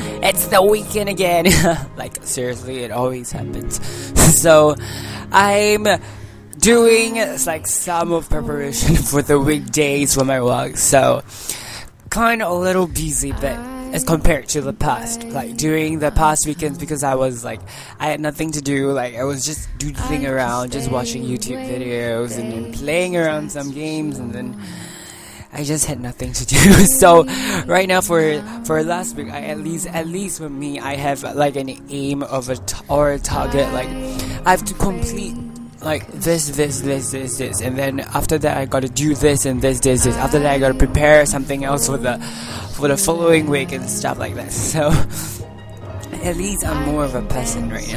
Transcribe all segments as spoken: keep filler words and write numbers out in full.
it's the weekend again. Like, seriously, it always happens. So, I'm doing like some of preparation for the weekdays for my work. So, kind of a little busy, but as compared to the past, like during the past weekends, because I was like, I had nothing to do, like I was just doodling around, just watching YouTube videos and then playing around some games, and then I just had nothing to do. So right now for for last week, I at least at least for me, I have like an aim of a t- or a target, like I have to complete like this, this, this, this, this, and then after that I gotta do this and this, this, this. After that I gotta prepare something else for the for the following week and stuff like that. So at least I'm more of a person right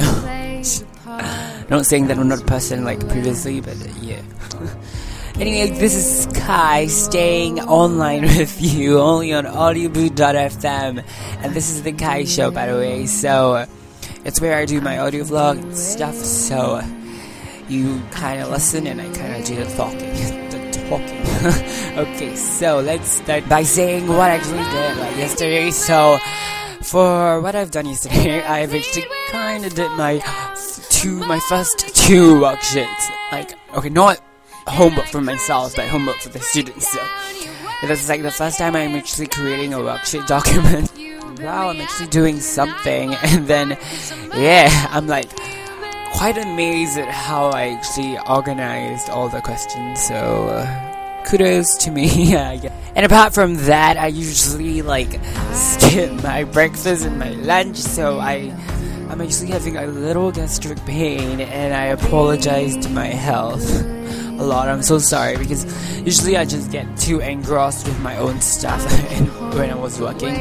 now. Not saying that I'm not a person like previously, but uh, yeah. Anyway, this is Kai staying online with you only on audioboot dot f m, and this is the Kai Show, by the way. So uh, it's where I do my audio vlog and stuff. So. Uh, You kind of listen and I kind of do the talking. The talking. Okay, so let's start by saying what I actually did like yesterday. So, for what I've done yesterday, I've actually kind of did my two, my first two worksheets. Like, okay, not homework for myself, but homework for the students. So, that's like the first time I'm actually creating a worksheet document. Wow, I'm actually doing something, and then, yeah, I'm like. Quite amazed at how I actually organized all the questions, so uh, kudos to me. Yeah, yeah. And apart from that, I usually like skip my breakfast and my lunch, so I I'm actually having a little gastric pain, and I apologize to my health a lot. I'm so sorry, because usually I just get too engrossed with my own stuff when I was working.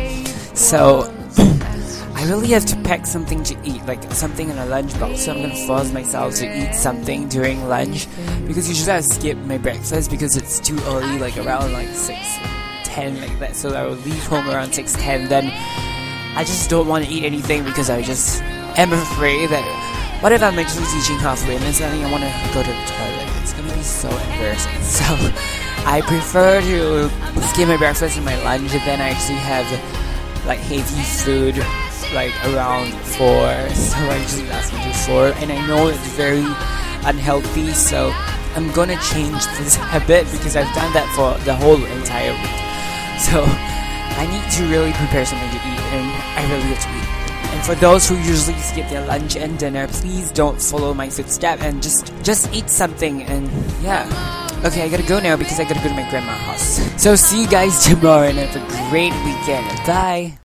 So I really have to pack something to eat, like something in a lunchbox, so I'm gonna force myself to eat something during lunch, because usually I skip my breakfast because it's too early, like around like six ten like that, so I will leave home around six ten. Then I just don't want to eat anything because I just am afraid that what if I'm actually teaching halfway and then suddenly I want to go to the toilet. It's gonna be so embarrassing. So I prefer to skip my breakfast and my lunch, and then I actually have like heavy food like around four, so I usually last until four, and I know it's very unhealthy, so I'm gonna change this habit because I've done that for the whole entire week. So I need to really prepare something to eat, and I really have to eat. And for those who usually skip their lunch and dinner, please don't follow my footsteps and just just eat something. And yeah, okay, I gotta go now because I gotta go to my grandma's house. So see you guys tomorrow, and have a great weekend. Bye.